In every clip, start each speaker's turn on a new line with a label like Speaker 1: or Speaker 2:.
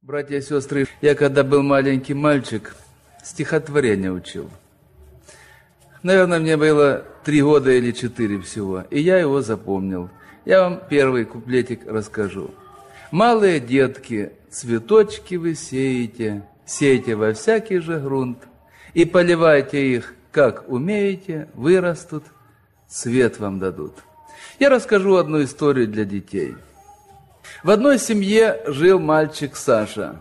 Speaker 1: Братья и сестры, я когда был маленький мальчик, стихотворение учил. Наверное, мне было 3 года или 4 всего, и я его запомнил. Я вам первый куплетик расскажу. «Малые детки, цветочки вы сеете, сейте во всякий же грунт, и поливайте их, как умеете, вырастут, цвет вам дадут». Я расскажу одну историю для детей. В одной семье жил мальчик Саша.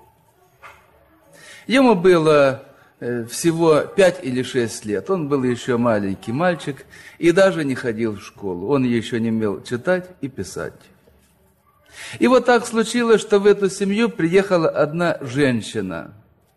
Speaker 1: Ему было всего 5 или 6 лет. Он был еще маленький мальчик и даже не ходил в школу. Он еще не умел читать и писать. И вот так случилось, что в эту семью приехала одна женщина.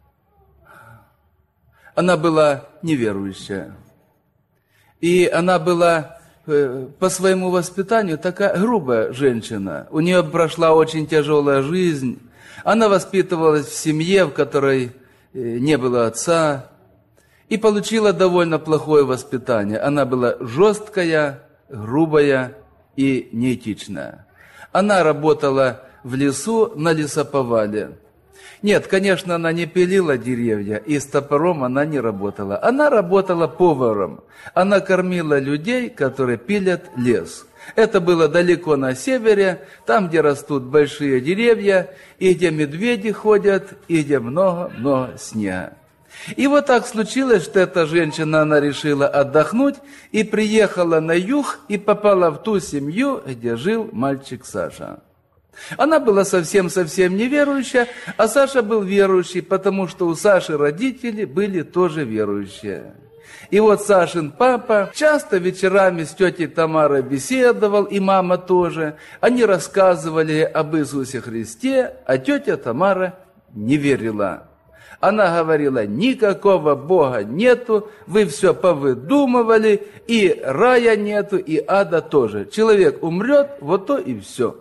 Speaker 1: Она была неверующая. И она была по своему воспитанию такая грубая женщина. У нее прошла очень тяжелая жизнь. Она воспитывалась в семье, в которой не было отца, и получила довольно плохое воспитание. Она была жесткая, грубая и неэтичная. Она работала в лесу на лесоповале. Нет, конечно, она не пилила деревья, и с топором она не работала. Она работала поваром. Она кормила людей, которые пилят лес. Это было далеко на севере, там, где растут большие деревья, и где медведи ходят, и где много-много снега. И вот так случилось, что эта женщина, она решила отдохнуть, и приехала на юг, и попала в ту семью, где жил мальчик Саша. Она была совсем-совсем неверующая, а Саша был верующий, потому что у Саши родители были тоже верующие. И вот Сашин папа часто вечерами с тетей Тамарой беседовал, и мама тоже. Они рассказывали об Иисусе Христе, а тетя Тамара не верила. Она говорила: никакого Бога нету, вы все повыдумывали, и рая нету, и ада тоже. Человек умрет, вот то и все.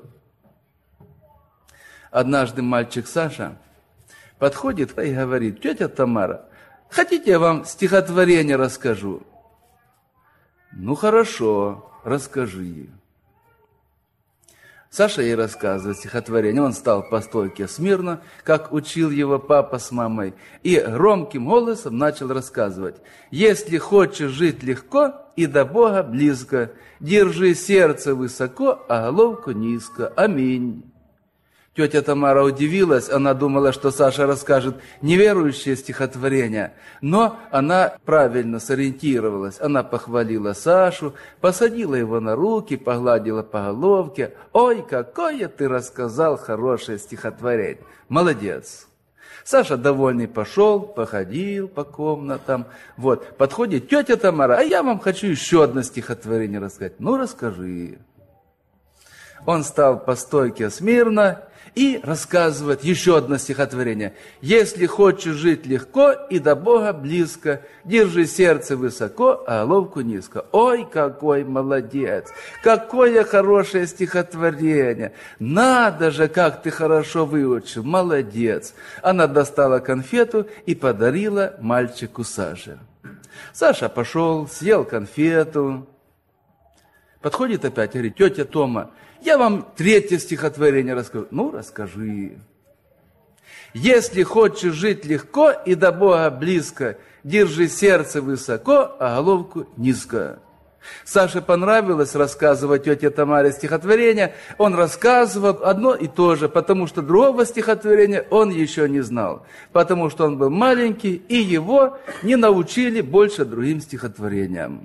Speaker 1: Однажды мальчик Саша подходит и говорит: тетя Тамара, хотите, я вам стихотворение расскажу? Ну хорошо, расскажи. Саша ей рассказывает стихотворение. Он стал по стойке смирно, как учил его папа с мамой, и громким голосом начал рассказывать: если хочешь жить легко и до Бога близко, держи сердце высоко, а головку низко. Аминь. Тетя Тамара удивилась, она думала, что Саша расскажет неверующее стихотворение, но она правильно сориентировалась. Она похвалила Сашу, посадила его на руки, погладила по головке. «Ой, какое ты рассказал хорошее стихотворение! Молодец!» Саша довольный пошел, походил по комнатам. Вот, подходит тетя Тамара: а я вам хочу еще одно стихотворение рассказать. Ну, расскажи. Он стал по стойке смирно и рассказывает еще одно стихотворение. «Если хочешь жить легко и до Бога близко, держи сердце высоко, а головку низко». Ой, какой молодец! Какое хорошее стихотворение! Надо же, как ты хорошо выучил! Молодец! Она достала конфету и подарила мальчику Саше. Саша пошел, съел конфету. Подходит опять и говорит: тетя Тома, я вам 3 стихотворение расскажу. Ну, расскажи. Если хочешь жить легко и до Бога близко, держи сердце высоко, а головку низко. Саше понравилось рассказывать тете Тамаре стихотворение. Он рассказывал одно и то же, потому что другого стихотворения он еще не знал. Потому что он был маленький, и его не научили больше другим стихотворениям.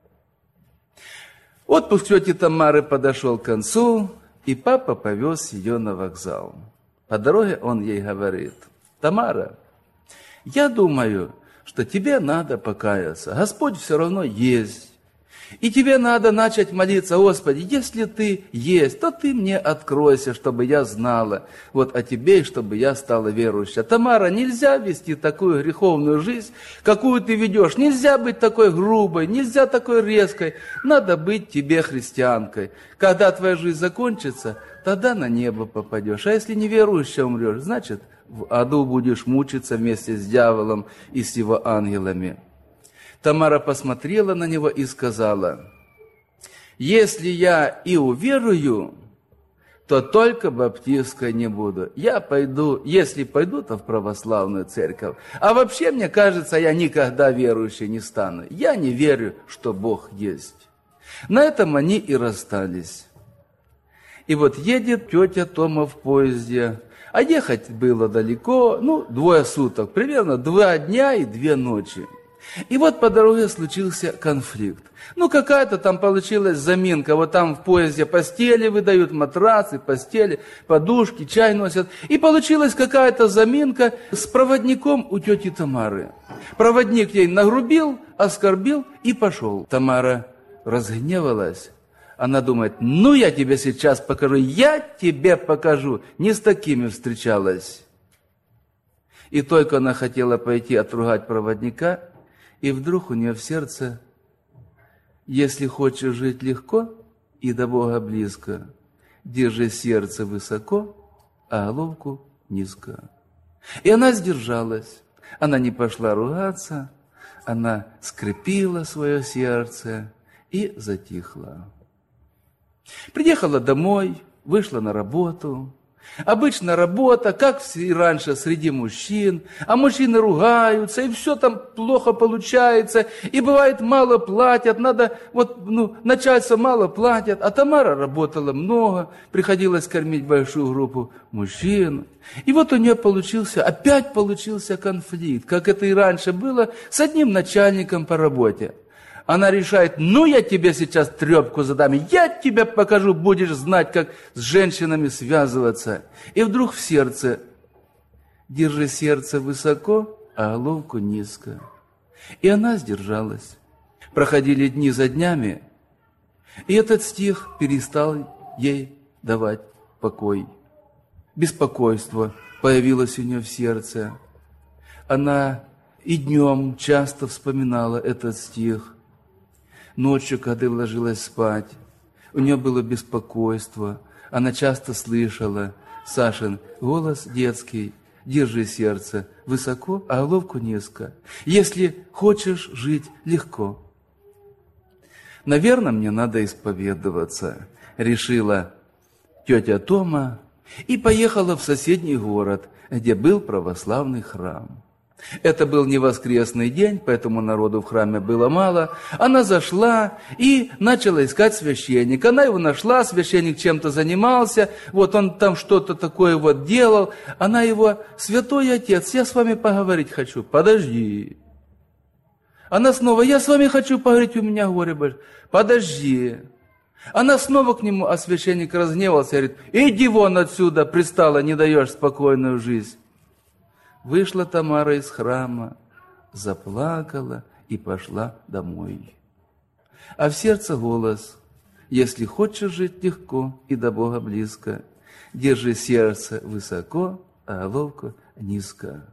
Speaker 1: Отпуск тети Тамары подошел к концу, и папа повез ее на вокзал. По дороге он ей говорит: Тамара, я думаю, что тебе надо покаяться. Господь все равно есть. И тебе надо начать молиться: Господи, если ты есть, то ты мне откройся, чтобы я знала вот о тебе, и чтобы я стала верующей. Тамара, нельзя вести такую греховную жизнь, какую ты ведешь. Нельзя быть такой грубой, нельзя такой резкой. Надо быть тебе христианкой. Когда твоя жизнь закончится, тогда на небо попадешь. А если неверующая умрешь, значит, в аду будешь мучиться вместе с дьяволом и с его ангелами. Тамара посмотрела на него и сказала: если я и уверую, то только баптистской не буду. Я пойду, если пойду, то в православную церковь. А вообще, мне кажется, я никогда верующей не стану. Я не верю, что Бог есть. На этом они и расстались. И вот едет тетя Тома в поезде. А ехать было далеко, 2 суток, примерно 2 дня и 2 ночи. И вот по дороге случился конфликт. Какая-то там получилась заминка. Вот там в поезде постели выдают, матрасы, постели, подушки, чай носят. И получилась какая-то заминка с проводником у тети Тамары. Проводник ей нагрубил, оскорбил и пошел. Тамара разгневалась. Она думает, я тебе сейчас покажу, я тебе покажу. Не с такими встречалась. И только она хотела пойти отругать проводника, и вдруг у нее в сердце: если хочешь жить легко и до Бога близко, держи сердце высоко, а головку низко. И она сдержалась. Она не пошла ругаться, она скрепила свое сердце и затихла. Приехала домой, вышла на работу. Обычно работа, как и раньше, среди мужчин, а мужчины ругаются, и все там плохо получается, и бывает мало платят, начальство мало платят, а Тамара работала много, приходилось кормить большую группу мужчин. И вот у нее опять получился конфликт, как это и раньше было, с одним начальником по работе. Она решает, я тебе сейчас трепку задам, я тебе покажу, будешь знать, как с женщинами связываться. И вдруг в сердце: держи сердце высоко, а головку низко. И она сдержалась. Проходили дни за днями, и этот стих перестал ей давать покой. Беспокойство появилось у нее в сердце. Она и днем часто вспоминала этот стих. Ночью, когда ложилась спать, у нее было беспокойство. Она часто слышала Сашин голос детский: держи сердце высоко, а головку низко, если хочешь жить легко. Наверное, мне надо исповедоваться, решила тетя Тома, и поехала в соседний город, где был православный храм. Это был не воскресный день, поэтому народу в храме было мало. Она зашла и начала искать священника. Она его нашла, священник чем-то занимался, он там что-то такое делал. Она его: святой отец, я с вами поговорить хочу. Подожди. Она снова: я с вами хочу поговорить, у меня горе большое. Подожди. Она снова к нему, а священник разгневался и говорит: иди вон отсюда, пристала, не даешь спокойную жизнь. Вышла Тамара из храма, заплакала и пошла домой. А в сердце голос: если хочешь жить легко и до Бога близко, держи сердце высоко, а головку низко.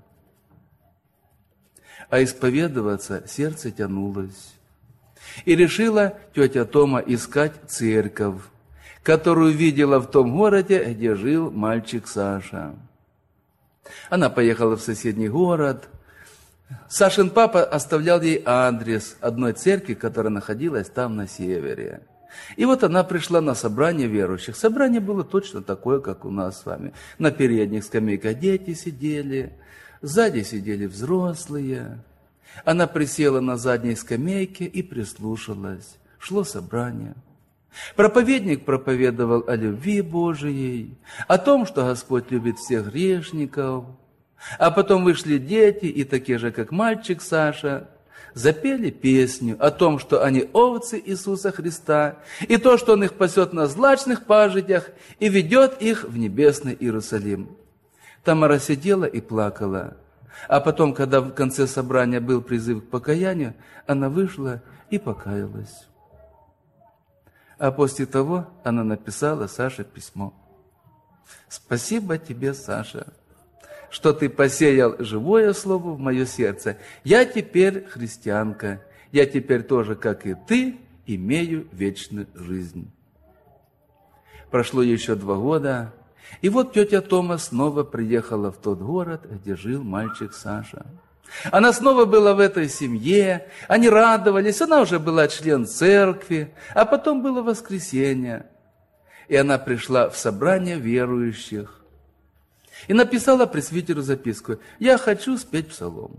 Speaker 1: А исповедоваться сердце тянулось. И решила тетя Тома искать церковь, которую видела в том городе, где жил мальчик Саша. Она поехала в соседний город. Сашин папа оставлял ей адрес одной церкви, которая находилась там на севере. И она пришла на собрание верующих. Собрание было точно такое, как у нас с вами. На передних скамейках дети сидели, сзади сидели взрослые. Она присела на задней скамейке и прислушалась. Шло собрание. Проповедник проповедовал о любви Божией, о том, что Господь любит всех грешников. А потом вышли дети, и такие же, как мальчик Саша, запели песню о том, что они овцы Иисуса Христа, и то, что Он их пасет на злачных пажитях и ведет их в небесный Иерусалим. Тамара сидела и плакала. А потом, когда в конце собрания был призыв к покаянию, она вышла и покаялась. А после того она написала Саше письмо. Спасибо тебе, Саша, что ты посеял живое слово в мое сердце. Я теперь христианка. Я теперь тоже, как и ты, имею вечную жизнь. Прошло еще 2 года, и тетя Тома снова приехала в тот город, где жил мальчик Саша. Она снова была в этой семье, они радовались, она уже была член церкви, а потом было воскресенье. И она пришла в собрание верующих и написала пресвитеру записку: «Я хочу спеть псалом».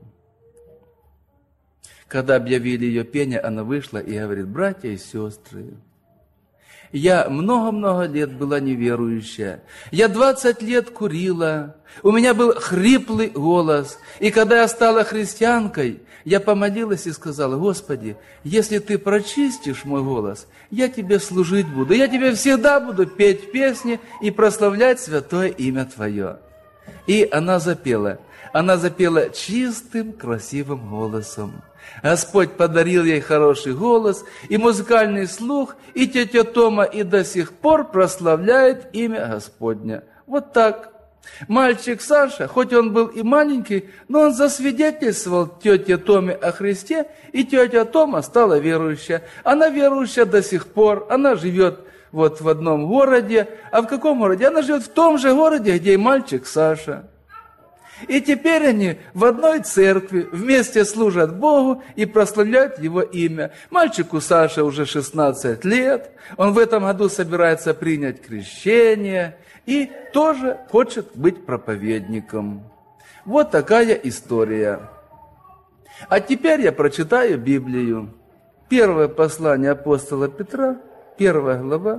Speaker 1: Когда объявили ее пение, она вышла и говорит: «Братья и сестры, я много-много лет была неверующая. Я 20 лет курила. У меня был хриплый голос. И когда я стала христианкой, я помолилась и сказала: Господи, если Ты прочистишь мой голос, я Тебе служить буду. Я Тебе всегда буду петь песни и прославлять святое имя Твое». И она запела. Она запела чистым, красивым голосом. Господь подарил ей хороший голос и музыкальный слух, и тетя Тома и до сих пор прославляет имя Господня. Вот так. Мальчик Саша, хоть он был и маленький, но он засвидетельствовал тете Томе о Христе, и тетя Тома стала верующая. Она верующая до сих пор, она живет вот в одном городе. А в каком городе? Она живет в том же городе, где и мальчик Саша. И теперь они в одной церкви вместе служат Богу и прославляют Его имя. Мальчику Саше уже 16 лет, он в этом году собирается принять крещение и тоже хочет быть проповедником. Вот такая история. А теперь я прочитаю Библию. Первое послание апостола Петра, 1 глава.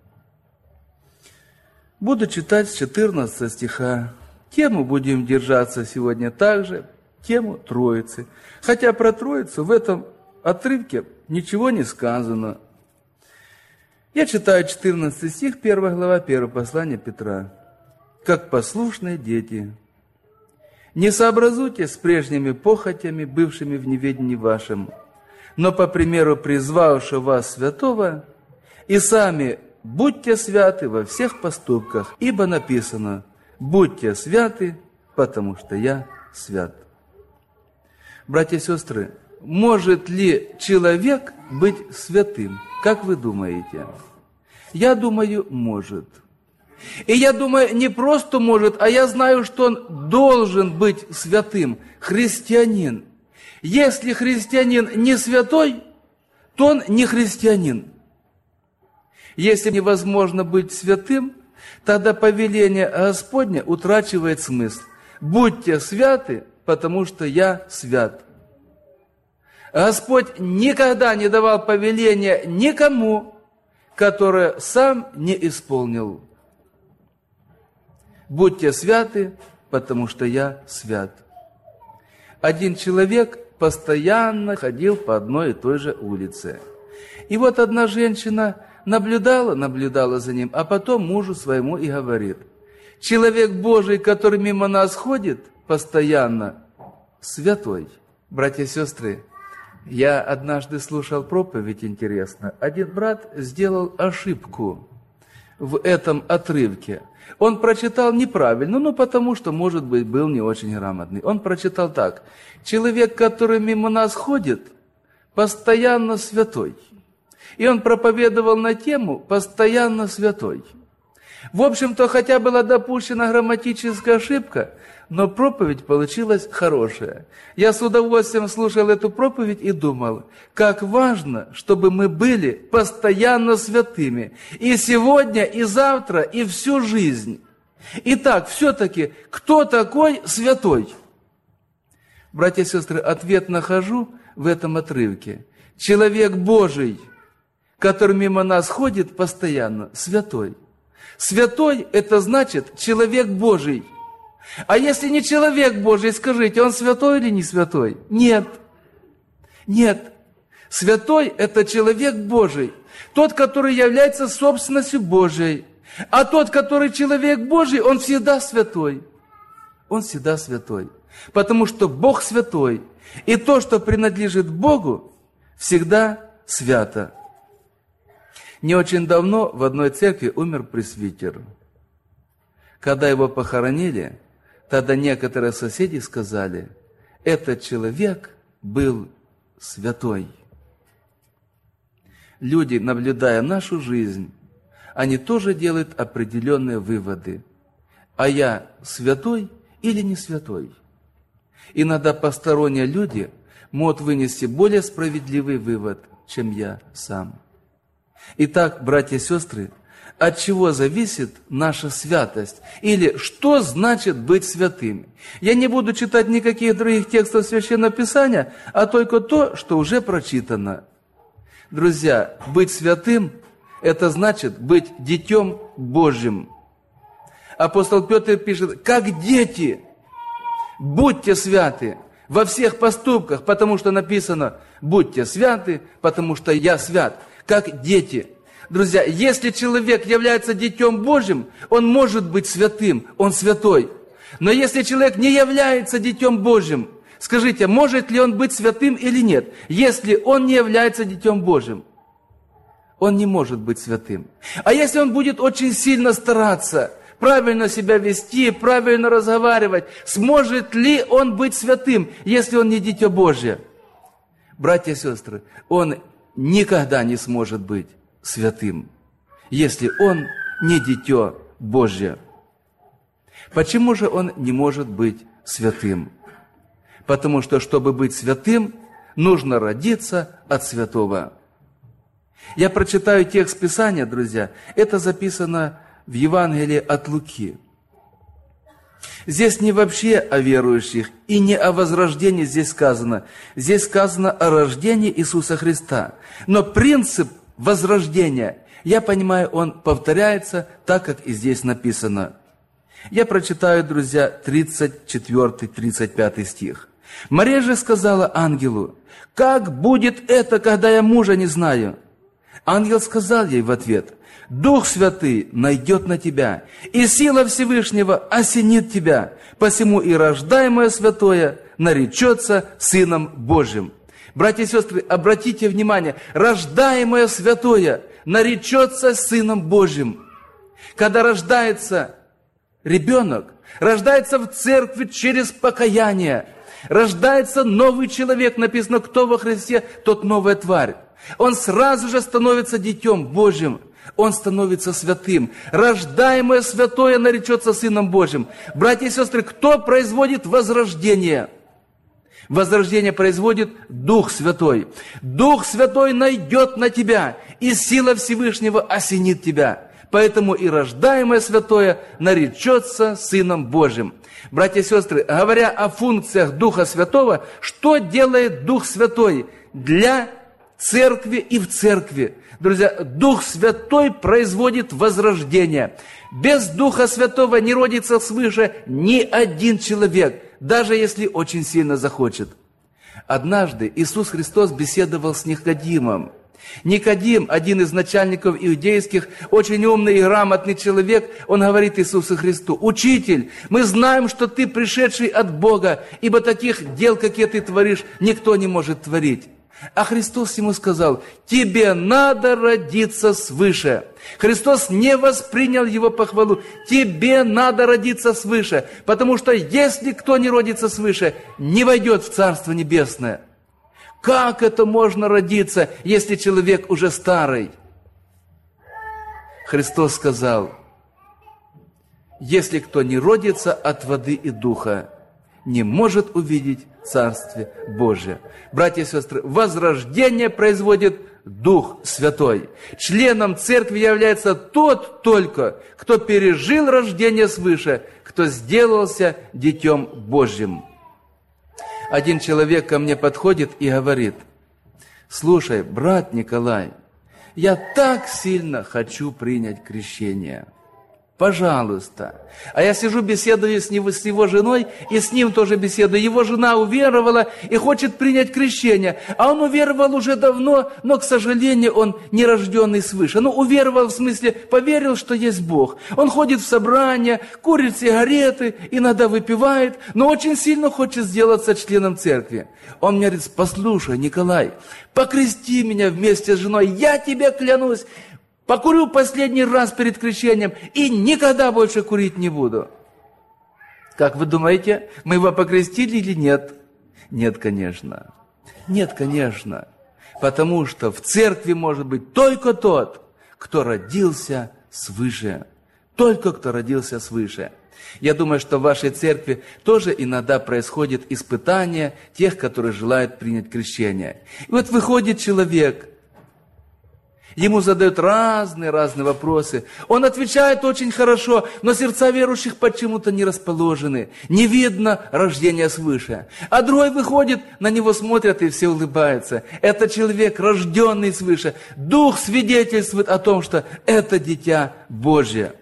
Speaker 1: Буду читать с 14 стиха. Тему будем держаться сегодня также, тему Троицы. Хотя про Троицу в этом отрывке ничего не сказано. Я читаю 14 стих, 1 глава, 1 послание Петра. «Как послушные дети, не сообразуйтесь с прежними похотями, бывшими в неведении вашем, но по примеру призвавшего вас святого, и сами будьте святы во всех поступках, ибо написано: будьте святы, потому что я свят». Братья и сестры, может ли человек быть святым? Как вы думаете? Я думаю, может. И я думаю, не просто может, а я знаю, что он должен быть святым. Христианин. Если христианин не святой, то он не христианин. Если невозможно быть святым, тогда повеление Господне утрачивает смысл. Будьте святы, потому что я свят. Господь никогда не давал повеления никому, которое сам не исполнил. Будьте святы, потому что я свят. Один человек постоянно ходил по одной и той же улице. И вот одна женщина наблюдала за ним, а потом мужу своему и говорит: человек Божий, который мимо нас ходит постоянно, святой. Братья и сестры, я однажды слушал проповедь, интересно. Один брат сделал ошибку в этом отрывке. Он прочитал неправильно, потому что, может быть, был не очень грамотный. Он прочитал так: человек, который мимо нас ходит, постоянно святой. И он проповедовал на тему «постоянно святой». В общем-то, хотя была допущена грамматическая ошибка, но проповедь получилась хорошая. Я с удовольствием слушал эту проповедь и думал, как важно, чтобы мы были постоянно святыми. И сегодня, и завтра, и всю жизнь. Итак, все-таки, кто такой святой? Братья и сестры, ответ нахожу в этом отрывке. Человек Божий, который мимо нас ходит постоянно, святой. Святой – это значит человек Божий. А если не человек Божий, скажите, он святой или не святой? Нет. Нет. Святой – это человек Божий. Тот, который является собственностью Божией. А тот, который человек Божий, он всегда святой. Он всегда святой. Потому что Бог святой. И то, что принадлежит Богу, всегда свято. Не очень давно в одной церкви умер пресвитер. Когда его похоронили, тогда некоторые соседи сказали: этот человек был святой. Люди, наблюдая нашу жизнь, они тоже делают определенные выводы. А я святой или не святой? Иногда посторонние люди могут вынести более справедливый вывод, чем я сам. Итак, братья и сестры, от чего зависит наша святость, или что значит быть святым. Я не буду читать никаких других текстов Священного Писания, а только то, что уже прочитано. Друзья, быть святым – это значит быть детем Божьим. Апостол Петр пишет: «Как дети, будьте святы во всех поступках, потому что написано: будьте святы, потому что я свят». Как дети. Друзья, если человек является детем Божьим, он может быть святым, он святой. Но если человек не является детем Божьим, скажите, может ли он быть святым или нет? Если он не является детем Божьим, он не может быть святым. А если он будет очень сильно стараться, правильно себя вести, правильно разговаривать, сможет ли он быть святым, если он не дитя Божье? Братья и сестры, он никогда не сможет быть святым, если он не дитё Божье. Почему же он не может быть святым? Потому что, чтобы быть святым, нужно родиться от святого. Я прочитаю текст Писания, друзья. Это записано в Евангелии от Луки. Здесь не вообще о верующих и не о возрождении здесь сказано. Здесь сказано о рождении Иисуса Христа. Но принцип возрождения, я понимаю, он повторяется так, как и здесь написано. Я прочитаю, друзья, 34-35 стих. «Мария же сказала ангелу: как будет это, когда я мужа не знаю? Ангел сказал ей в ответ: Дух Святый найдет на тебя, и сила Всевышнего осенит тебя, посему и рождаемое святое наречется Сыном Божьим». Братья и сестры, обратите внимание, рождаемое святое наречется Сыном Божьим. Когда рождается ребенок, рождается в церкви через покаяние, рождается новый человек, написано: кто во Христе, тот новая тварь. Он сразу же становится детем Божьим. Он становится святым. Рождаемое святое наречется Сыном Божьим. Братья и сестры, кто производит возрождение? Возрождение производит Дух Святой. Дух Святой найдет на тебя, и сила Всевышнего осенит тебя. Поэтому и рождаемое святое наречется Сыном Божьим. Братья и сестры, говоря о функциях Духа Святого, что делает Дух Святой для церкви и в церкви? Друзья, Дух Святой производит возрождение. Без Духа Святого не родится свыше ни один человек, даже если очень сильно захочет. Однажды Иисус Христос беседовал с Никодимом. Никодим, один из начальников иудейских, очень умный и грамотный человек, он говорит Иисусу Христу: «Учитель, мы знаем, что ты пришедший от Бога, ибо таких дел, какие ты творишь, никто не может творить». А Христос ему сказал: «Тебе надо родиться свыше». Христос не воспринял его похвалу. Тебе надо родиться свыше, потому что если кто не родится свыше, не войдет в Царство Небесное. Как это можно родиться, если человек уже старый? Христос сказал: если кто не родится от воды и духа, не может увидеть Царствие Божие. Братья и сестры, возрождение производит Дух Святой. Членом церкви является тот только, кто пережил рождение свыше, кто сделался детем Божьим. Один человек ко мне подходит и говорит: «Слушай, брат Николай, я так сильно хочу принять крещение. Пожалуйста». А я сижу, беседую с его женой, и с ним тоже беседую. Его жена уверовала и хочет принять крещение. А он уверовал уже давно, но, к сожалению, он не рожденный свыше. Ну, уверовал в смысле, поверил, что есть Бог. Он ходит в собрания, курит сигареты, иногда выпивает, но очень сильно хочет сделаться членом церкви. Он мне говорит: «Послушай, Николай, покрести меня вместе с женой, я тебе клянусь, покурю последний раз перед крещением и никогда больше курить не буду». Как вы думаете, мы его покрестили или нет? Нет, конечно. Нет, конечно. Потому что в церкви может быть только тот, кто родился свыше. Только кто родился свыше. Я думаю, что в вашей церкви тоже иногда происходит испытание тех, которые желают принять крещение. И вот выходит человек, Ему задают разные вопросы. Он отвечает очень хорошо, но сердца верующих почему-то не расположены. Не видно рождения свыше. А другой выходит, на него смотрят и все улыбаются. Это человек, рожденный свыше. Дух свидетельствует о том, что это дитя Божье.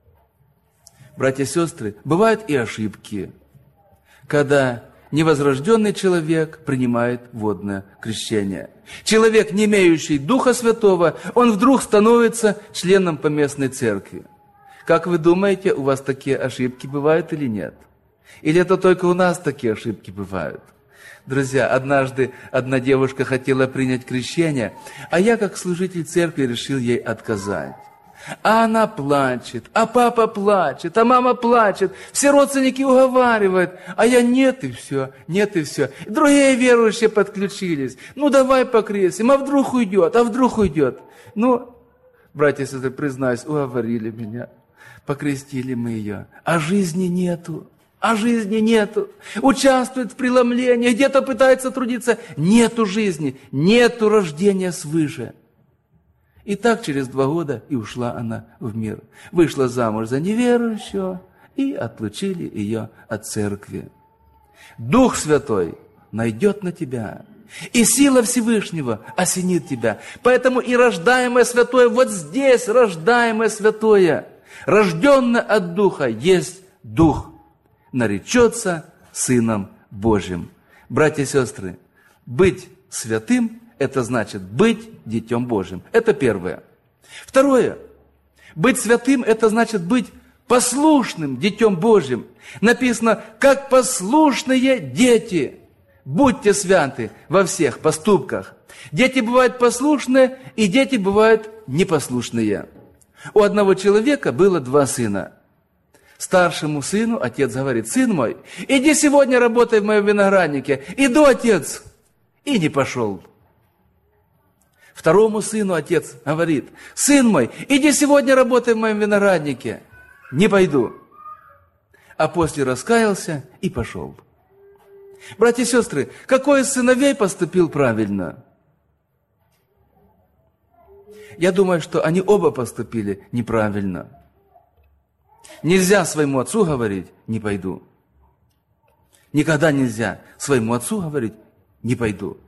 Speaker 1: Братья и сестры, бывают и ошибки, когда невозрожденный человек принимает водное крещение. Человек, не имеющий Духа Святого, он вдруг становится членом поместной церкви. Как вы думаете, у вас такие ошибки бывают или нет? Или это только у нас такие ошибки бывают? Друзья, однажды одна девушка хотела принять крещение, а я, как служитель церкви, решил ей отказать. А она плачет, а папа плачет, а мама плачет, все родственники уговаривают, а я нет и все, нет и все. И другие верующие подключились, ну давай покрестим, а вдруг уйдет. Ну, братья и сестры, признаюсь, уговорили меня, покрестили мы ее, а жизни нету. Участвует в преломлении, где-то пытается трудиться, нету жизни, нету рождения свыше. И так через 2 года и ушла она в мир. Вышла замуж за неверующего и отлучили ее от церкви. Дух Святой найдет на тебя, и сила Всевышнего осенит тебя. Поэтому и рождаемое святое, вот здесь рождаемое святое, рожденное от Духа, есть Дух, наречется Сыном Божьим. Братья и сестры, быть святым – это значит быть Детем Божьим. Это первое. Второе. Быть святым – это значит быть послушным Детем Божьим. Написано, как послушные дети, будьте святы во всех поступках. Дети бывают послушные, и дети бывают непослушные. У одного человека было 2 сына. Старшему сыну отец говорит: сын мой, иди сегодня работай в моем винограднике. Иду, отец. И не пошел. Второму сыну отец говорит: сын мой, иди сегодня работай в моем винограднике. Не пойду. А после раскаялся и пошел. Братья и сестры, какой из сыновей поступил правильно? Я думаю, что они оба поступили неправильно. Нельзя своему отцу говорить: не пойду. Никогда нельзя своему отцу говорить: не пойду.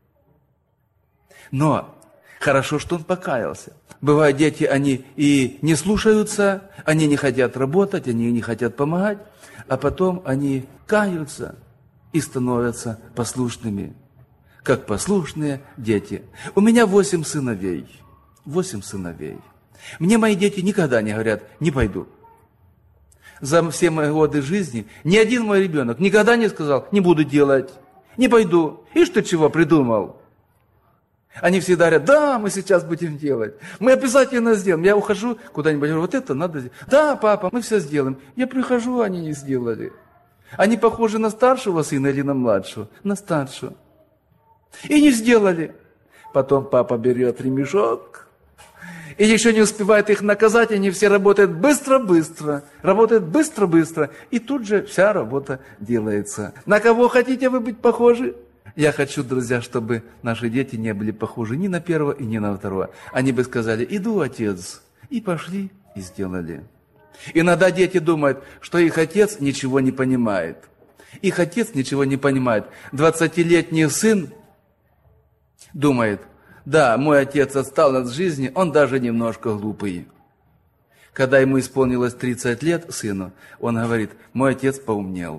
Speaker 1: Но хорошо, что он покаялся. Бывают дети, они и не слушаются, они не хотят работать, они не хотят помогать, а потом они каются и становятся послушными, как послушные дети. У меня 8 сыновей. 8 сыновей. Мне мои дети никогда не говорят: не пойду. За все мои годы жизни ни один мой ребенок никогда не сказал: не буду делать, не пойду. И что чего придумал? Они всегда говорят: да, мы сейчас будем делать. Мы обязательно сделаем. Я ухожу куда-нибудь, говорю: вот это надо сделать. Да, папа, мы все сделаем. Я прихожу, они не сделали. Они похожи на старшего сына или на младшего? На старшего. И не сделали. Потом папа берет ремешок, и еще не успевает их наказать, они все работают быстро-быстро. Работают быстро-быстро. И тут же вся работа делается. На кого хотите вы быть похожи? Я хочу, друзья, чтобы наши дети не были похожи ни на первого и ни на второго. Они бы сказали: иду, отец. И пошли, и сделали. Иногда дети думают, что их отец ничего не понимает. Их отец ничего не понимает. 20-летний сын думает: да, мой отец отстал от жизни, он даже немножко глупый. Когда ему исполнилось 30 лет, сыну, он говорит: мой отец поумнел.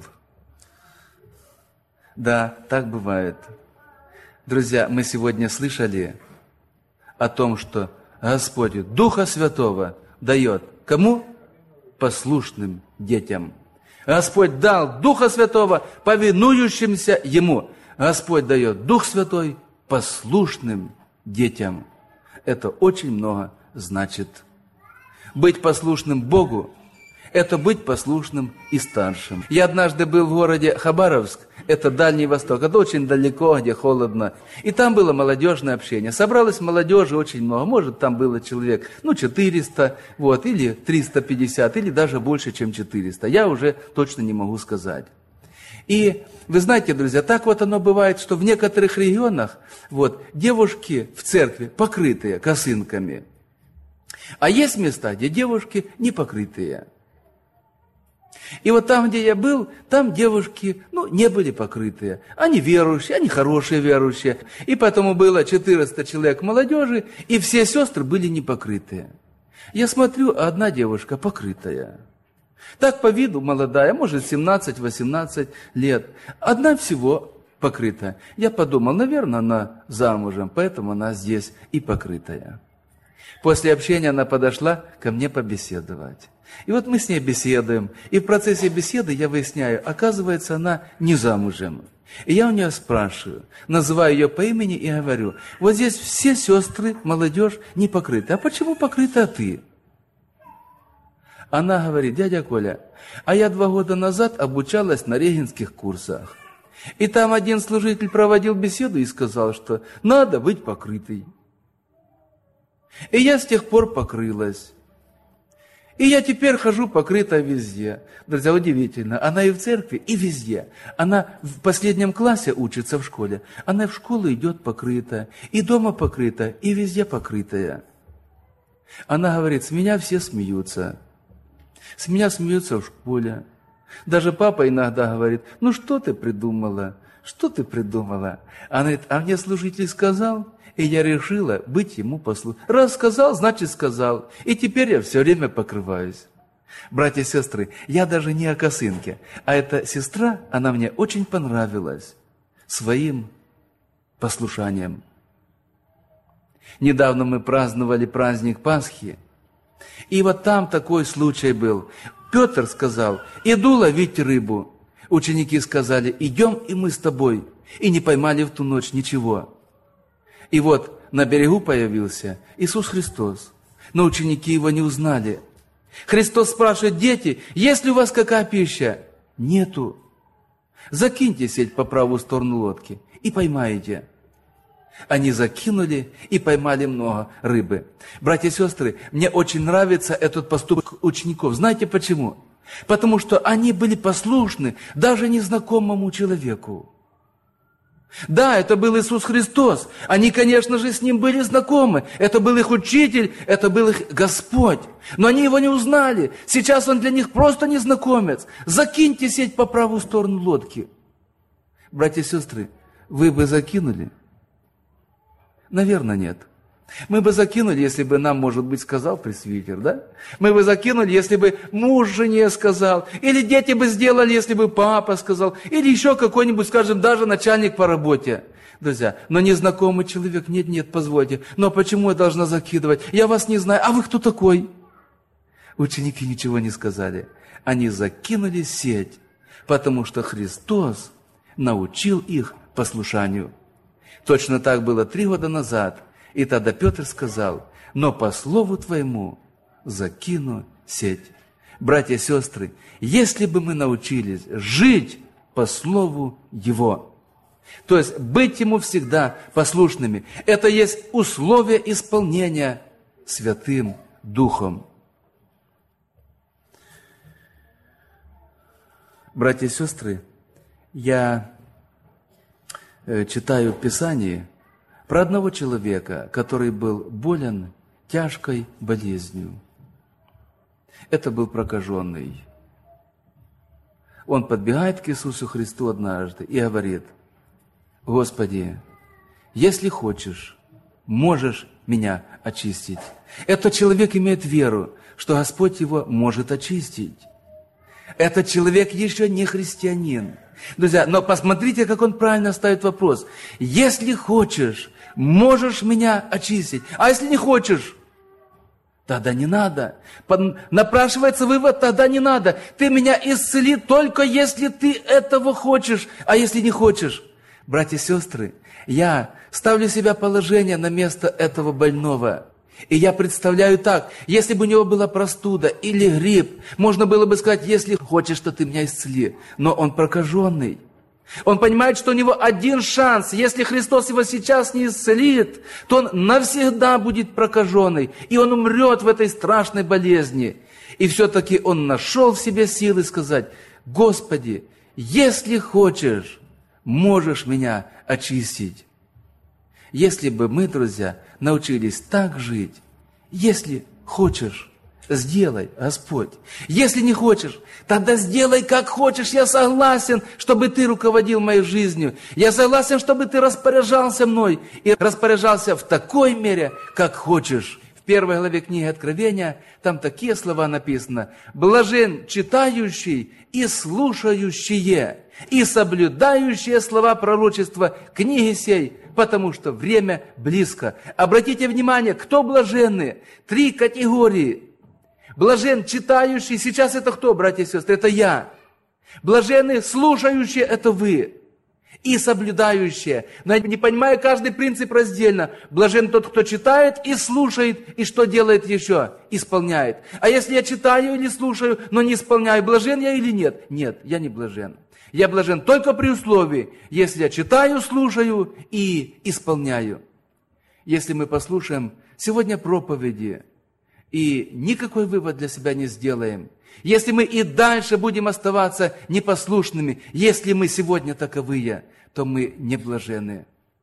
Speaker 1: Да, так бывает. Друзья, мы сегодня слышали о том, что Господь Духа Святого дает кому? Послушным детям. Господь дал Духа Святого повинующимся Ему. Господь дает Дух Святой послушным детям. Это очень много значит. Быть послушным Богу – это быть послушным и старшим. Я однажды был в городе Хабаровск, это Дальний Восток, это очень далеко, где холодно. И там было молодежное общение. Собралось молодежи очень много, может, там было человек, 400, или 350, или даже больше, чем 400. Я уже точно не могу сказать. И вы знаете, друзья, так вот оно бывает, что в некоторых регионах девушки в церкви покрытые косынками, а есть места, где девушки не покрытые. И вот там, где я был, там девушки, не были покрытые. Они верующие, они хорошие верующие. И поэтому было 400 человек молодежи, и все сестры были непокрытые. Я смотрю, а одна девушка покрытая. Так по виду молодая, может 17-18 лет. Одна всего покрытая. Я подумал, наверное, она замужем, поэтому она здесь и покрытая. После общения она подошла ко мне побеседовать. И вот мы с ней беседуем, и в процессе беседы я выясняю, оказывается, она не замужем. И я у нее спрашиваю, называю ее по имени и говорю, вот здесь все сестры, молодежь не покрыты. А почему покрыта ты? Она говорит, дядя Коля, а я 2 года назад обучалась на регенских курсах. И там один служитель проводил беседу и сказал, что надо быть покрытой. И я с тех пор покрылась. И я теперь хожу покрытая везде. Друзья, удивительно. Она и в церкви, и везде. Она в последнем классе учится в школе. Она в школу идет покрытая. И дома покрытая, и везде покрытая. Она говорит, с меня все смеются. С меня смеются в школе. Даже папа иногда говорит, ну что ты придумала? Что ты придумала? Она говорит, а мне служитель сказал, и я решила быть ему послушной. Раз сказал, значит сказал. И теперь я все время покрываюсь. Братья и сестры, я даже не о косынке, а эта сестра, она мне очень понравилась своим послушанием. Недавно мы праздновали праздник Пасхи, и вот там такой случай был. Петр сказал, иду ловить рыбу. Ученики сказали, идем и мы с тобой. И не поймали в ту ночь ничего. И вот на берегу появился Иисус Христос, но ученики его не узнали. Христос спрашивает, дети, есть ли у вас какая пища? Нету. Закиньте сеть по правую сторону лодки и поймаете. Они закинули и поймали много рыбы. Братья и сестры, мне очень нравится этот поступок учеников. Знаете почему? Потому что они были послушны даже незнакомому человеку. Да, это был Иисус Христос. Они, конечно же, с Ним были знакомы. Это был их учитель, это был их Господь. Но они Его не узнали. Сейчас Он для них просто незнакомец. Закиньте сеть по правую сторону лодки. Братья и сестры, вы бы закинули? Наверное, нет. Мы бы закинули, если бы нам, может быть, сказал пресвитер, да? Мы бы закинули, если бы муж жене сказал, или дети бы сделали, если бы папа сказал, или еще какой-нибудь, скажем, даже начальник по работе. Друзья, но незнакомый человек, нет, позвольте, но почему я должна закидывать? Я вас не знаю, а вы кто такой? Ученики ничего не сказали. Они закинули сеть, потому что Христос научил их послушанию. Точно так было 3 года назад. И тогда Петр сказал, но по слову твоему закину сеть. Братья и сестры, если бы мы научились жить по слову Его, то есть быть Ему всегда послушными, это есть условие исполнения Святым Духом. Братья и сестры, я читаю в Писании про одного человека, который был болен тяжкой болезнью. Это был прокаженный. Он подбегает к Иисусу Христу однажды и говорит, Господи, если хочешь, можешь меня очистить. Этот человек имеет веру, что Господь его может очистить. Этот человек еще не христианин. Друзья, но посмотрите, как он правильно ставит вопрос. Если хочешь, можешь меня очистить. А если не хочешь, тогда не надо. Напрашивается вывод, тогда не надо. Ты меня исцели только если ты этого хочешь. А если не хочешь? Братья и сестры, я ставлю себя положение на место этого больного. И я представляю так, если бы у него была простуда или грипп, можно было бы сказать, если хочешь, то ты меня исцели. Но он прокаженный. Он понимает, что у него один шанс. Если Христос его сейчас не исцелит, то он навсегда будет прокаженный. И он умрет в этой страшной болезни. И все-таки он нашел в себе силы сказать, Господи, если хочешь, можешь меня очистить. Если бы мы, друзья, научились так жить, если хочешь, сделай, Господь. Если не хочешь, тогда сделай, как хочешь. Я согласен, чтобы Ты руководил моей жизнью. Я согласен, чтобы Ты распоряжался мной. И распоряжался в такой мере, как хочешь. В 1 главе книги Откровения там такие слова написано. «Блажен читающий и слушающие, и соблюдающие слова пророчества книги сей, потому что время близко». Обратите внимание, кто блаженны? 3 категории. Блажен читающий, сейчас это кто, братья и сестры? Это я. Блаженны слушающие, это вы. И соблюдающие. Но я не понимаю каждый принцип раздельно. Блажен тот, кто читает и слушает, и что делает еще? Исполняет. А если я читаю или слушаю, но не исполняю, блажен я или нет? Нет, я не блажен. Я блажен только при условии, если я читаю, слушаю и исполняю. Если мы послушаем сегодня проповеди, и никакой вывод для себя не сделаем, если мы и дальше будем оставаться непослушными, если мы сегодня таковые, то мы не блаженны.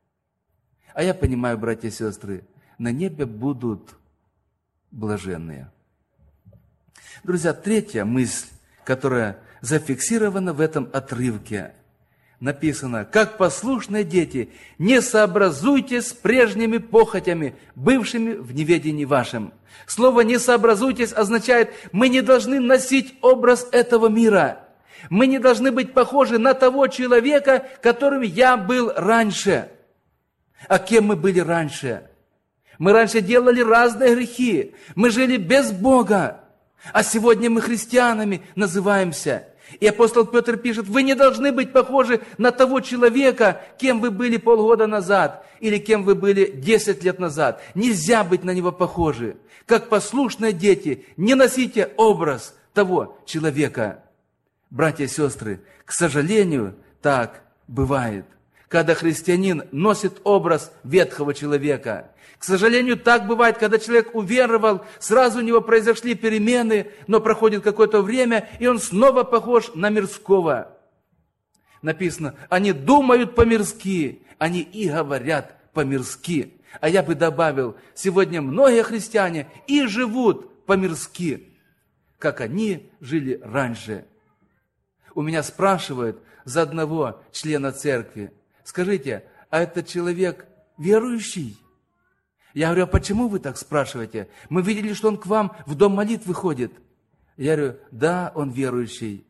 Speaker 1: А я понимаю, братья и сестры, на небе будут блаженные. Друзья, третья мысль, которая зафиксирована в этом отрывке, написано: «Как послушные дети, не сообразуйтесь с прежними похотями, бывшими в неведении вашем». Слово «не сообразуйтесь» означает, мы не должны носить образ этого мира. Мы не должны быть похожи на того человека, которым я был раньше. А кем мы были раньше? Мы раньше делали разные грехи. Мы жили без Бога. А сегодня мы христианами называемся. И апостол Петр пишет: вы не должны быть похожи на того человека, кем вы были полгода назад, или кем вы были 10 лет назад. Нельзя быть на него похожи. Как послушные дети, не носите образ того человека. Братья и сестры, к сожалению, так бывает. Когда христианин носит образ ветхого человека. К сожалению, так бывает, когда человек уверовал, сразу у него произошли перемены, но проходит какое-то время, и он снова похож на мирского. Написано: они думают по-мирски, они и говорят по-мирски. А я бы добавил, сегодня многие христиане и живут по-мирски, как они жили раньше. У меня спрашивают за одного члена церкви: скажите, а этот человек верующий? Я говорю: а почему вы так спрашиваете? Мы видели, что он к вам в дом молитвы ходит. Я говорю: да, он верующий.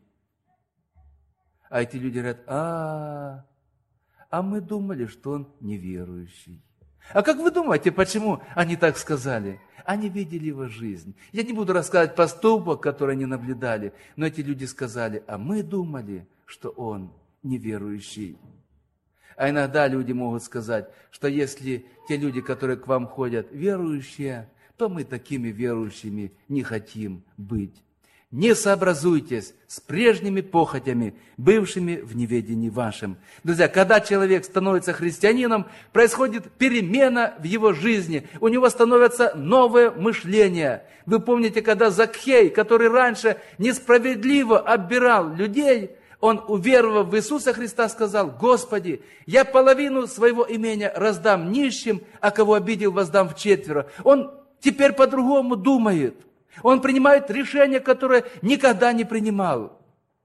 Speaker 1: А эти люди говорят: а мы думали, что он неверующий. А как вы думаете, почему они так сказали? Они видели его жизнь. Я не буду рассказывать поступок, который они наблюдали, но эти люди сказали: а мы думали, что он неверующий. А иногда люди могут сказать, что если те люди, которые к вам ходят, верующие, то мы такими верующими не хотим быть. Не сообразуйтесь с прежними похотями, бывшими в неведении вашем. Друзья, когда человек становится христианином, происходит перемена в его жизни. У него становится новое мышление. Вы помните, когда Закхей, который раньше несправедливо оббирал людей, он, уверовав в Иисуса Христа, сказал: Господи, я половину своего имения раздам нищим, а кого обидел, воздам вчетверо. Он теперь по-другому думает. Он принимает решения, которые никогда не принимал.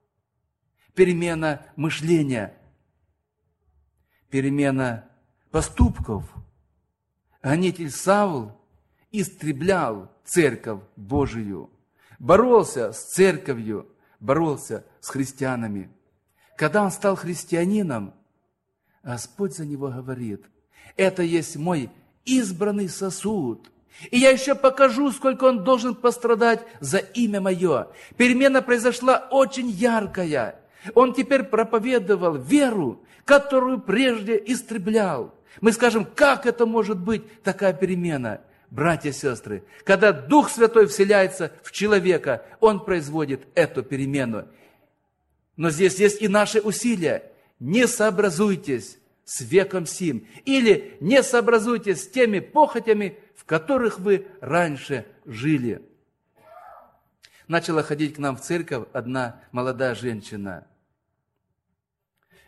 Speaker 1: Перемена мышления, перемена поступков. Гонитель Савл истреблял церковь Божию, боролся с церковью, боролся с христианами. Когда он стал христианином, Господь за него говорит: это есть мой избранный сосуд, и я еще покажу, сколько он должен пострадать за имя мое. Перемена произошла очень яркая. Он теперь проповедовал веру, которую прежде истреблял. Мы скажем: как это может быть, такая перемена? Братья и сестры, когда Дух Святой вселяется в человека, он производит эту перемену. Но здесь есть и наши усилия. Не сообразуйтесь с веком сим, или не сообразуйтесь с теми похотями, в которых вы раньше жили. Начала ходить к нам в церковь одна молодая женщина.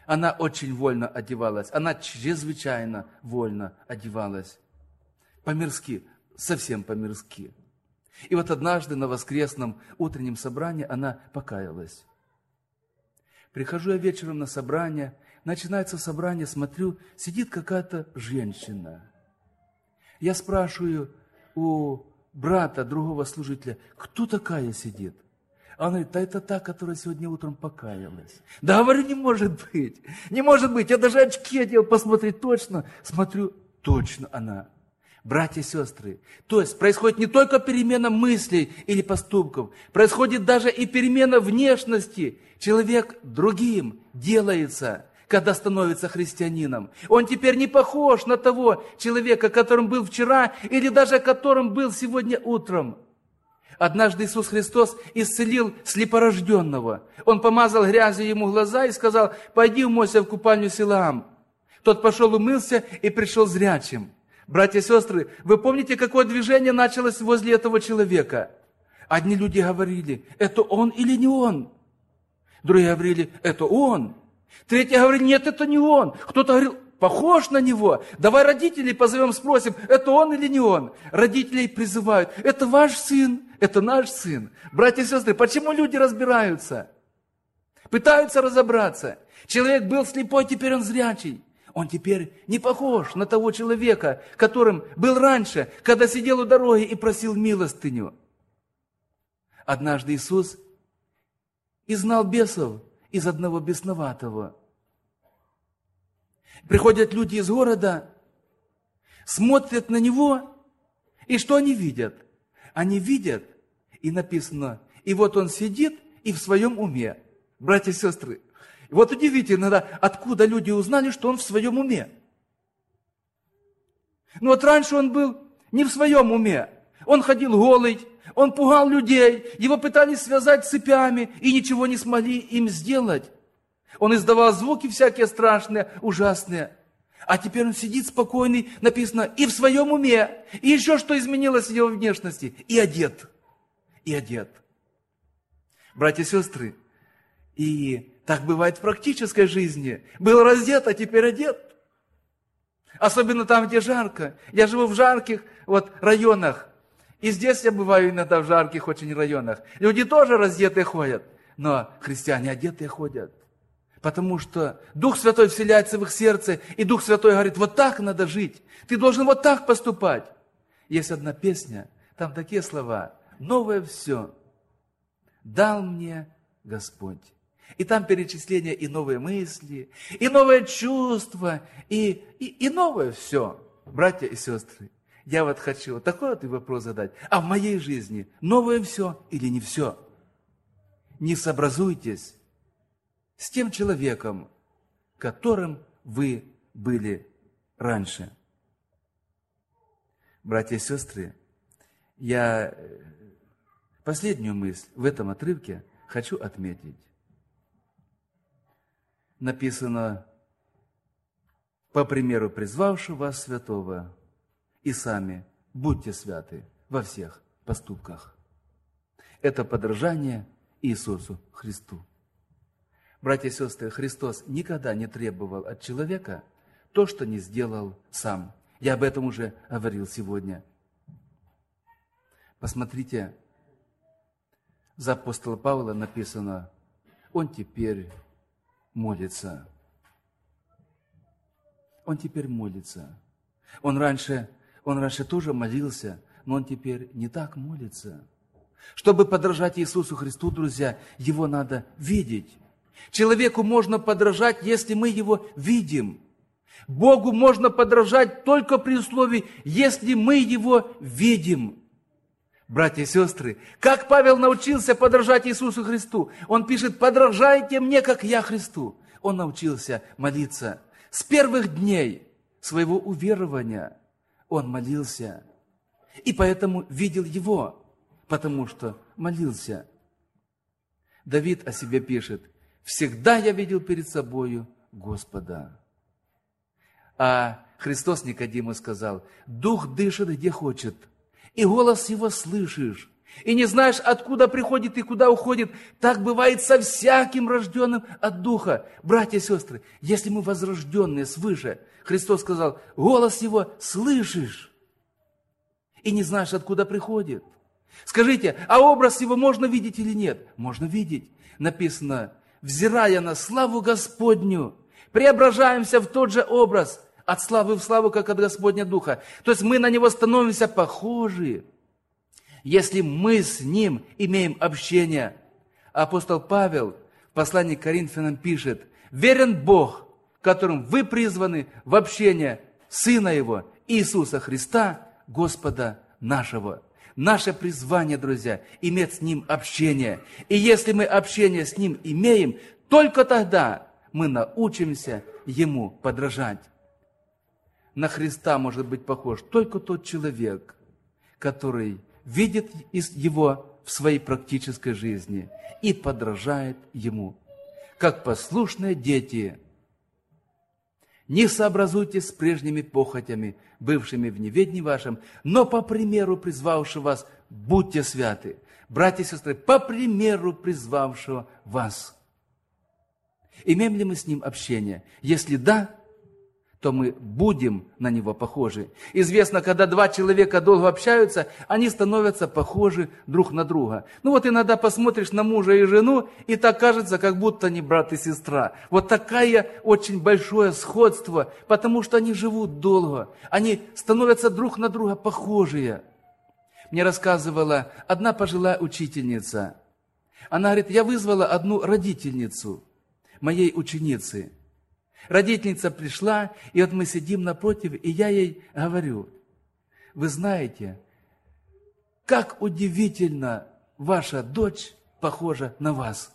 Speaker 1: Она очень вольно одевалась, она чрезвычайно вольно одевалась. По-мирски, совсем по-мирски. И вот однажды на воскресном утреннем собрании она покаялась. Прихожу я вечером на собрание, начинается собрание, смотрю, сидит какая-то женщина. Я спрашиваю у брата, другого служителя, кто такая сидит? А он говорит, да это та, которая сегодня утром покаялась. Да, говорю, не может быть, не может быть. Я даже очки одел посмотреть точно. Смотрю, точно она. Братья и сестры, то есть происходит не только перемена мыслей или поступков, происходит даже и перемена внешности. Человек другим делается, когда становится христианином. Он теперь не похож на того человека, которым был вчера или даже которым был сегодня утром. Однажды Иисус Христос исцелил слепорожденного. Он помазал грязью ему глаза и сказал, пойди умойся в купальню Силаам. Тот пошел, умылся и пришел зрячим. Братья и сестры, вы помните, какое движение началось возле этого человека? Одни люди говорили, это он или не он? Другие говорили, это он. Третьи говорили, нет, это не он. Кто-то говорил, похож на него. Давай родителей позовем, спросим, это он или не он? Родителей призывают, это ваш сын, это наш сын. Братья и сестры, почему люди разбираются? Пытаются разобраться. Человек был слепой, теперь он зрячий. Он теперь не похож на того человека, которым был раньше, когда сидел у дороги и просил милостыню. Однажды Иисус изгнал бесов из одного бесноватого. Приходят люди из города, смотрят на него, и что они видят? Они видят, и написано, и вот он сидит и в своем уме. Братья и сестры, вот удивительно, да, откуда люди узнали, что он в своем уме. Ну вот раньше он был не в своем уме. Он ходил голый, он пугал людей, его пытались связать цепями и ничего не смогли им сделать. Он издавал звуки всякие страшные, ужасные. А теперь он сидит спокойный, написано, и в своем уме, и еще что изменилось в его внешности, и одет, и одет. Братья и сестры, и так бывает в практической жизни. Был раздет, а теперь одет. Особенно там, где жарко. Я живу в жарких районах. И здесь я бываю иногда в жарких очень районах. Люди тоже раздетые ходят. Но христиане одетые ходят. Потому что Дух Святой вселяется в их сердце. И Дух Святой говорит, вот так надо жить. Ты должен вот так поступать. Есть одна песня, там такие слова. Новое все дал мне Господь. И там перечисление и новые мысли, и новые чувства, и новое все. Братья и сестры, я вот хочу такой вот вопрос задать. А в моей жизни новое все или не все? Не сообразуйтесь с тем человеком, которым вы были раньше. Братья и сестры, я последнюю мысль в этом отрывке хочу отметить. Написано, по примеру призвавшего вас святого, и сами будьте святы во всех поступках. Это подражание Иисусу Христу. Братья и сестры, Христос никогда не требовал от человека то, что не сделал сам. Я об этом уже говорил сегодня. Посмотрите, за апостола Павла написано, он теперь молится. Он теперь молится. Он раньше тоже молился, но он теперь не так молится. Чтобы подражать Иисусу Христу, друзья, его надо видеть. Человеку можно подражать, если мы его видим. Богу можно подражать только при условии, если мы его видим. Братья и сестры, как Павел научился подражать Иисусу Христу? Он пишет, подражайте мне, как я Христу. Он научился молиться. С первых дней своего уверования он молился. И поэтому видел его, потому что молился. Давид о себе пишет, всегда я видел перед собою Господа. А Христос Никодиму сказал, Дух дышит где хочет, и голос его слышишь, и не знаешь, откуда приходит и куда уходит. Так бывает со всяким рожденным от Духа. Братья и сестры, если мы возрожденные свыше, Христос сказал, голос Его слышишь и не знаешь, откуда приходит. Скажите, а образ Его можно видеть или нет? Можно видеть. Написано, взирая на славу Господню, преображаемся в тот же образ, от славы в славу, как от Господня Духа. То есть мы на Него становимся похожи, если мы с Ним имеем общение. Апостол Павел в послании к Коринфянам пишет, «Верен Бог, которым вы призваны в общение Сына Его, Иисуса Христа, Господа нашего». Наше призвание, друзья, иметь с Ним общение. И если мы общение с Ним имеем, только тогда мы научимся Ему подражать. На Христа может быть похож только тот человек, который видит Его в своей практической жизни и подражает Ему. Как послушные дети, не сообразуйтесь с прежними похотями, бывшими в неведении вашем, но по примеру призвавшего вас, будьте святы. Братья и сестры, по примеру призвавшего вас. Имеем ли мы с Ним общение? Если да, то мы будем на Него похожи. Известно, когда два человека долго общаются, они становятся похожи друг на друга. Ну вот иногда посмотришь на мужа и жену, и так кажется, как будто они брат и сестра. Вот такое очень большое сходство, потому что они живут долго. Они становятся друг на друга похожие. Мне рассказывала одна пожилая учительница. Она говорит, я вызвала одну родительницу моей ученицы. Родительница пришла, и вот мы сидим напротив, и я ей говорю, вы знаете, как удивительно ваша дочь похожа на вас.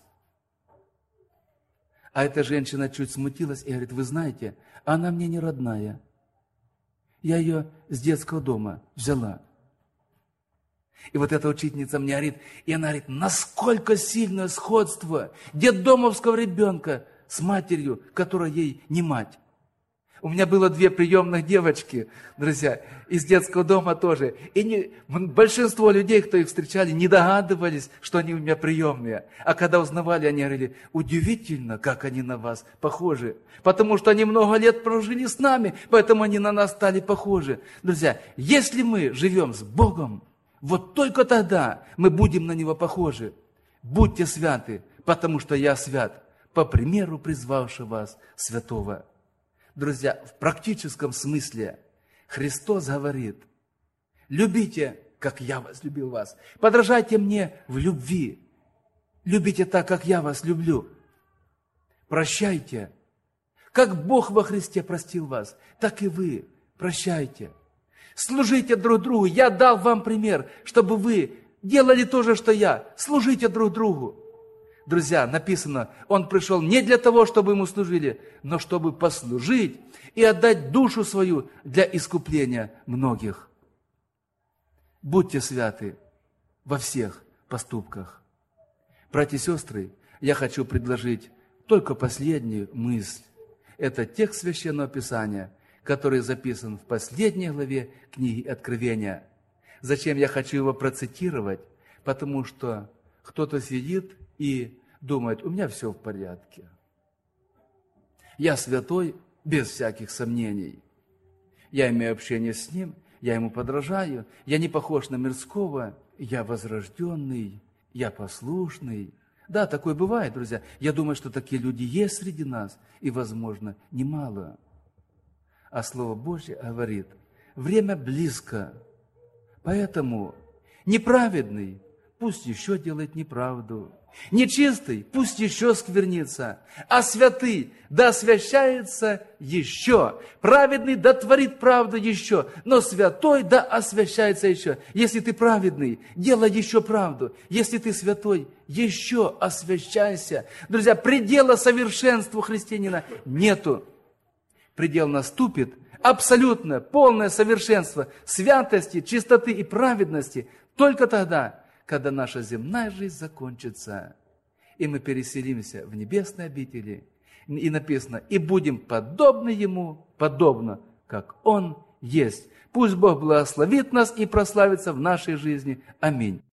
Speaker 1: А эта женщина чуть смутилась и говорит, вы знаете, она мне не родная. Я ее с детского дома взяла. И вот эта учительница мне говорит, и она говорит, насколько сильное сходство детдомовского ребенка с матерью, которая ей не мать. У меня было 2 приемных девочки, друзья, из детского дома тоже. И большинство людей, кто их встречали, не догадывались, что они у меня приемные. А когда узнавали, они говорили, удивительно, как они на вас похожи. Потому что они много лет прожили с нами, поэтому они на нас стали похожи. Друзья, если мы живем с Богом, вот только тогда мы будем на Него похожи. Будьте святы, потому что я свят, по примеру призвавшего вас святого. Друзья, в практическом смысле Христос говорит, любите, как я возлюбил вас. Подражайте мне в любви. Любите так, как я вас люблю. Прощайте. Как Бог во Христе простил вас, так и вы прощайте. Служите друг другу. Я дал вам пример, чтобы вы делали то же, что я. Служите друг другу. Друзья, написано, Он пришел не для того, чтобы Ему служили, но чтобы послужить и отдать душу свою для искупления многих. Будьте святы во всех поступках. Братья и сестры, я хочу предложить только последнюю мысль. Это текст Священного Писания, который записан в последней главе книги Откровения. Зачем я хочу его процитировать? Потому что кто-то сидит и думает, у меня все в порядке. Я святой без всяких сомнений. Я имею общение с Ним, я Ему подражаю, я не похож на мирского, я возрожденный, я послушный. Да, такое бывает, друзья. Я думаю, что такие люди есть среди нас, и, возможно, немало. А Слово Божье говорит, время близко, поэтому неправедный пусть еще делает неправду, нечистый пусть еще сквернится, а святый да освящается еще, праведный да творит правду еще, но святой да освящается еще. Если ты праведный, делай еще правду, если ты святой, еще освящайся. Друзья, предела совершенству христианина нету. Предел наступит, абсолютно полное совершенство святости, чистоты и праведности только тогда, когда наша земная жизнь закончится, и мы переселимся в небесные обители, и написано, и будем подобны Ему, подобно, как Он есть. Пусть Бог благословит нас и прославится в нашей жизни. Аминь.